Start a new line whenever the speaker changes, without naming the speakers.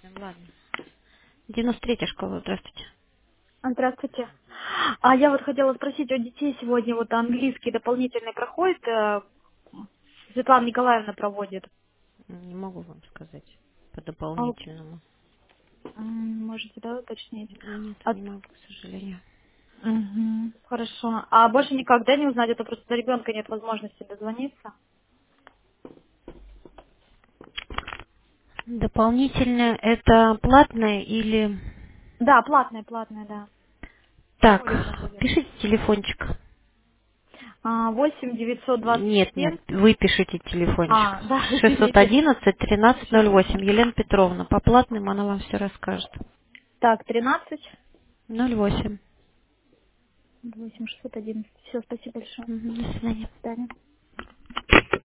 Ладно. 93-я школа, здравствуйте.
Здравствуйте. А я вот хотела спросить, у детей сегодня вот английский дополнительный проходит, Светлана Николаевна проводит.
Не могу вам сказать по
А,
дополнительному.
можете, да, уточнить?
Нет,
А,
не могу, к сожалению.
хорошо. А больше никогда не узнать, это просто до ребенка нет возможности дозвониться?
Дополнительное это платное или...
Да, платная, да. В
Так,
школе проходит.
пишите телефончик.
8
Нет, нет,
927.
вы пишите телефончик.
Да, извините.
611
Сейчас.
1308. Елена Петровна. По платным она вам все расскажет.
Так, 13.
08.
8 611. Все, спасибо большое.
До свидания.
До свидания.